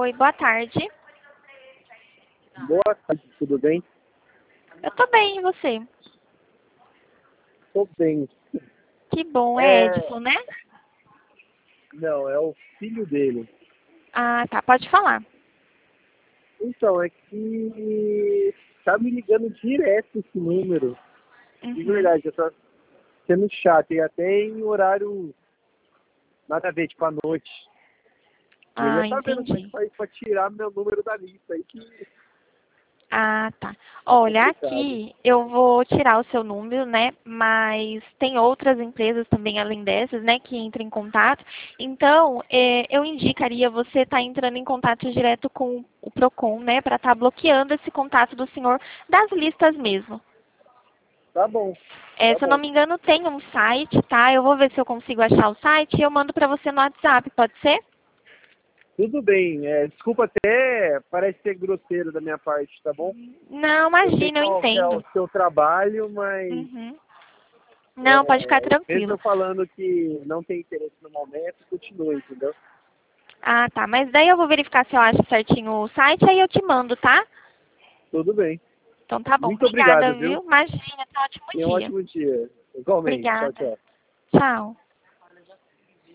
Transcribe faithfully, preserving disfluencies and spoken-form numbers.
Oi, boa tarde. Boa tarde, tudo bem? Eu tô bem, e você? Tô bem. Que bom, é É... Edson, né? Não, é o filho dele. Ah, tá, pode falar. Então, é que tá me ligando direto esse número. De Uhum. verdade, eu tô sendo chato. E até em horário nada a ver, tipo à noite. Eu Ah, já tá vendo como é que entendi. faz pra tirar meu número da lista aí, que Ah, tá. tá Olha, complicado. aqui eu vou tirar o seu número, né? Mas tem outras empresas também, além dessas, né, que entram em contato. Então, eh, eu indicaria você estar entrando em contato direto com o Procon, né, para estar bloqueando esse contato do senhor das listas mesmo. Tá bom, Eh, tá se eu não bom. me engano, tem um site, tá? Eu vou ver se eu consigo achar o site e eu mando para você no WhatsApp, pode ser? Tudo bem. É, desculpa até, parece ser grosseiro da minha parte, tá bom? Não, Eu sei imagina, eu qual que é o entendo. seu trabalho, mas Uhum. Não, pode ficar É, mesmo tranquilo. eu falando que não tem interesse no momento, continua, entendeu? Ah, tá. Mas daí eu vou verificar se eu acho certinho o site, aí eu te mando, tá? Tudo bem. Então tá bom. Muito Obrigada, obrigado, viu? viu? Imagina, tenha um ótimo Tenha um dia. ótimo dia. Igualmente. Tchau, Obrigada. tchau. Tchau.